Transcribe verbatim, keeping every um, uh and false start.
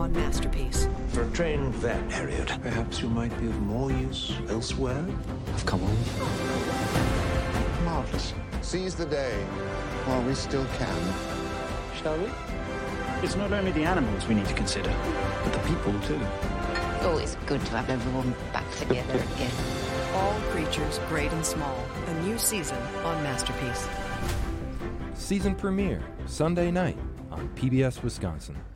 on Masterpiece. For a trained vet, Harriet, perhaps you might be of more use elsewhere? I've come home. Marvelous. Seize the day while we still can. Shall we? It's not only the animals we need to consider, but the people too. Oh, it's good to have everyone back together again. All creatures, great and small. A new season on Masterpiece. Season premiere, Sunday night on P B S Wisconsin.